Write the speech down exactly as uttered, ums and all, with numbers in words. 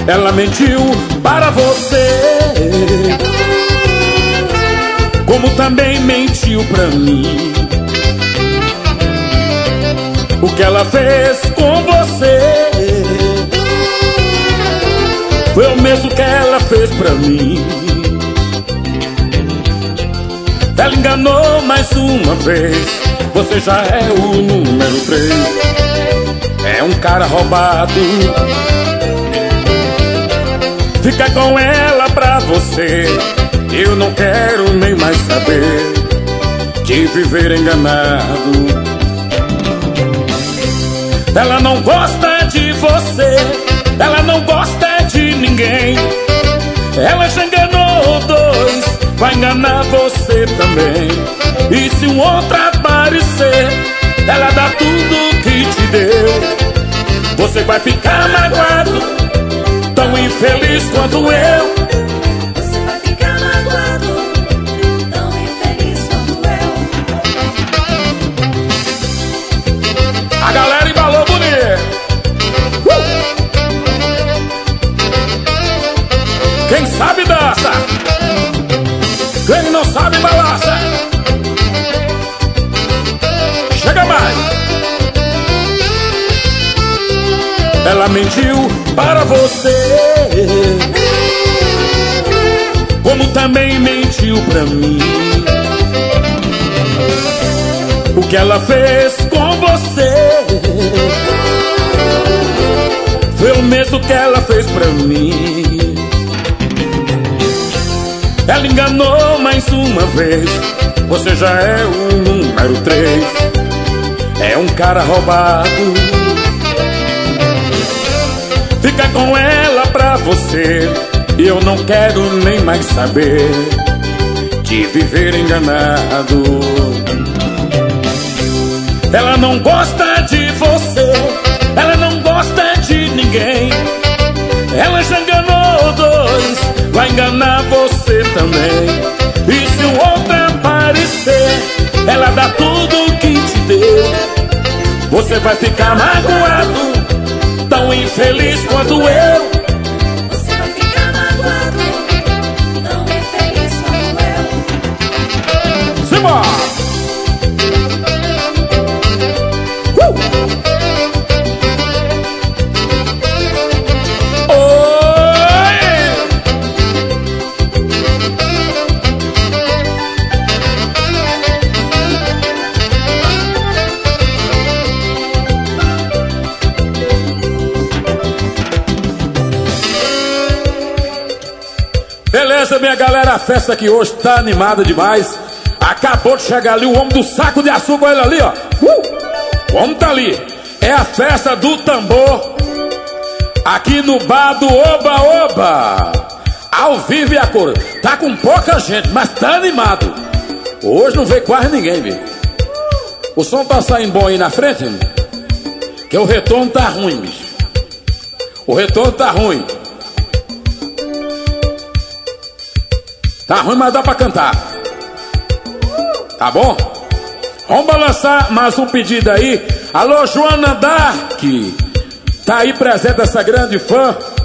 Ela mentiu para você, como também mentiu pra mim. O que ela fez com você foi o mesmo que ela fez pra mim. Ela enganou mais uma vez. Você já é o número três. É um cara roubado. Fica com ela pra você. Eu não quero nem mais saber de viver enganado. Ela não gosta de você, ela não gosta de ninguém. Ela já enganou dois, vai enganar você também. E se um outro aparecer, ela dá tudo que te deu. Você vai ficar magoado, tão infeliz quanto eu. Você vai ficar magoado, tão infeliz quanto eu. A galera embalou bonito. uh! Quem sabe dança, quem não sabe balança. Chega mais. Ela mentiu para você, como também mentiu pra mim. O que ela fez com você foi o mesmo que ela fez pra mim. Ela enganou mais uma vez. Você já é o número três. É um cara roubado. Fica com ela pra você. E eu não quero nem mais saber de viver enganado. Ela não gosta de você, ela não gosta de ninguém. Ela já enganou dois, vai enganar você também. E se um outro aparecer, ela dá tudo que te deu. Você vai ficar magoado, tão infeliz quanto eu. Você vai ficar magoado, tão infeliz quanto eu. Simbora! Beleza, minha galera, a festa aqui hoje tá animada demais. Acabou de chegar ali o homem do saco de açúcar, olha ali, ó. Uh! O homem tá ali. É a festa do tambor, aqui no bar do Oba Oba. Ao vivo e a cor. Tá com pouca gente, mas tá animado. Hoje não veio quase ninguém, viu? O som tá saindo bom aí na frente, hein? Que o retorno tá ruim, bicho. O retorno tá ruim. Tá ruim, mas dá pra cantar. Tá bom? Vamos balançar mais um pedido aí. Alô, Joana Dark. Tá aí presente essa grande fã.